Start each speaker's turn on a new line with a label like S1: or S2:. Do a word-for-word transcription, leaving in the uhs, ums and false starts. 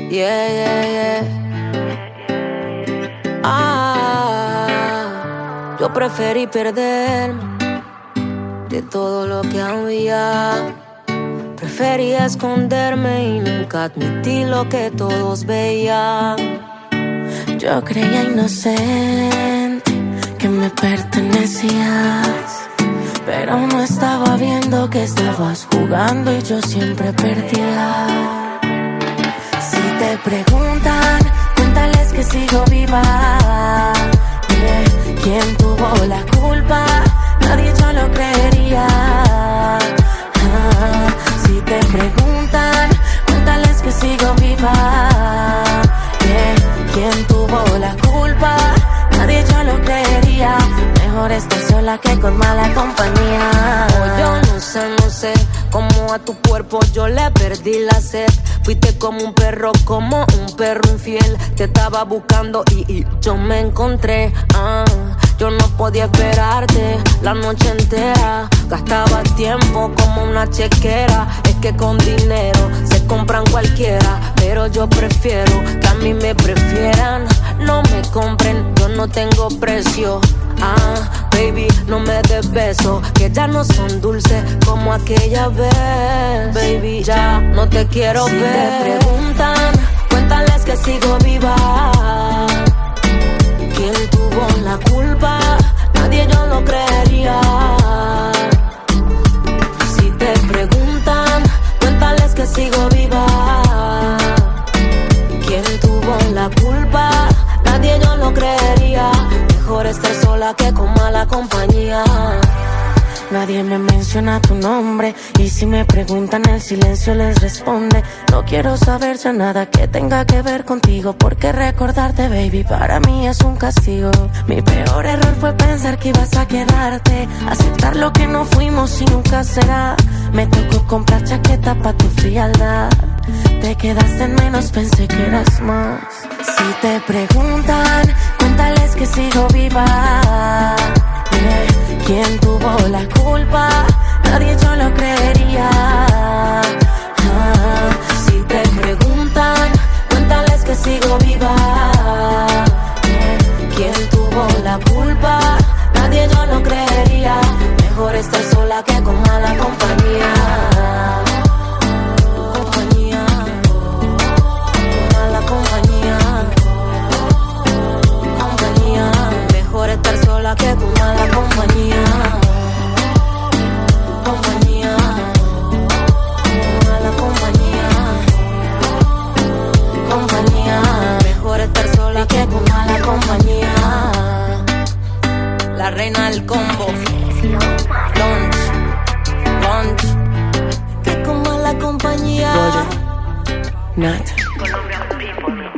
S1: Yeah, yeah, yeah. Ah, yo preferí perderme de todo lo que había. Prefería esconderme y nunca admití lo que todos veían.
S2: Yo creía inocente que me pertenecías, pero no estaba viendo que estabas jugando y yo siempre perdía. Si te preguntan, cuéntales que sigo viva. Yeah. ¿Quién tuvo la culpa? Nadie yo lo creería. Ah, si te preguntan, cuéntales que sigo viva. Yeah. ¿Quién tuvo la culpa? Nadie yo lo creería. Mejor estar sola que con mala compañía.
S1: Oh, yo no sé, no sé cómo a tu cuerpo yo le perdí la sed. Fuiste como un perro, como un perro infiel. Te estaba buscando y, y yo me encontré. Ah, yo no podía esperarte la noche entera. Gastaba tiempo como una chequera. Es que con dinero se compran cualquiera, pero yo prefiero que a mí me prefieran. No me compren, yo no tengo precio. Ah, baby, no me des besos, que ya no son dulces como aquella vez. Baby, ya no te quiero
S2: si
S1: ver.
S2: Si te
S1: preguntan, cuéntales que sigo viva. ¿Quién tuvo la culpa? Nadie yo lo creería. Si te preguntan, cuéntales que sigo viva. ¿Quién tuvo la culpa? Nadie yo lo creería. Mejor estar sola que con mala compañía.
S2: Nadie me menciona tu nombre, y si me preguntan el silencio les responde. No quiero saber ya nada que tenga que ver contigo, porque recordarte, baby, para mí es un castigo. Mi peor error fue pensar que ibas a quedarte, aceptar lo que no fuimos y nunca será. Me tocó comprar chaqueta pa' tu frialdad. Te quedaste en menos, pensé que eras más. Si te preguntan, cuéntales que sigo viva. Yeah. ¿Quién tuvo la culpa? Nadie yo lo creería. Ah,
S1: si te preguntan, cuéntales que sigo viva. Yeah. ¿Quién tuvo la culpa? Nadie yo lo creería. Mejor estar sola que con mala compañía. Compañía, con mala compañía. Compañía, mejor estar sola que con mala compañía. Compañía, con mala compañía. Compañía, mejor estar sola que con mala compañía. La reina del combo. Lunch, lunch, que con mala compañía.
S2: Roger, Nat.
S3: Colombian people.